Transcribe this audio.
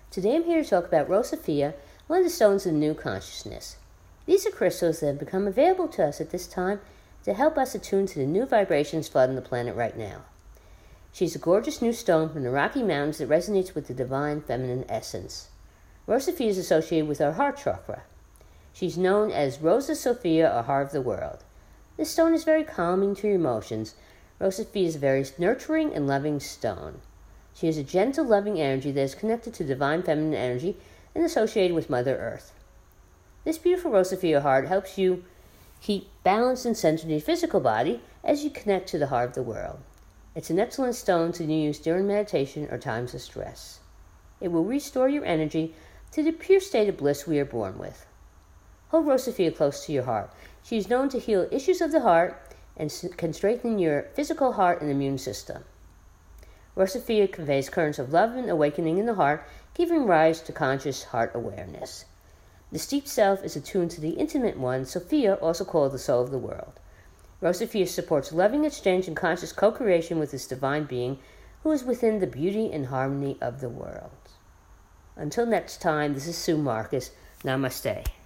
Today I'm here to talk about Rose Sophia, one of the stones of the new consciousness. These are crystals that have become available to us at this time to help us attune to the new vibrations flooding the planet right now. She's a gorgeous new stone from the Rocky Mountains that resonates with the divine feminine essence. Rose Sophia is associated with our heart chakra. She's known as Rosa Sophia, or Heart of the World. This stone is very calming to your emotions. Rose Sophia is a very nurturing and loving stone. She has a gentle, loving energy that is connected to divine feminine energy and associated with Mother Earth. This beautiful Rose Sophia heart helps you keep balanced and centered in your physical body as you connect to the heart of the world. It's an excellent stone to use during meditation or times of stress. It will restore your energy to the pure state of bliss we are born with. Hold Rose Sophia close to your heart. She is known to heal issues of the heart and can strengthen your physical heart and immune system. Rose Sophia conveys currents of love and awakening in the heart, giving rise to conscious heart awareness. The steep self is attuned to the intimate one, Sophia, also called the soul of the world. Rose Sophia supports loving exchange and conscious co-creation with this divine being who is within the beauty and harmony of the world. Until next time, this is Sue Marcus. Namaste.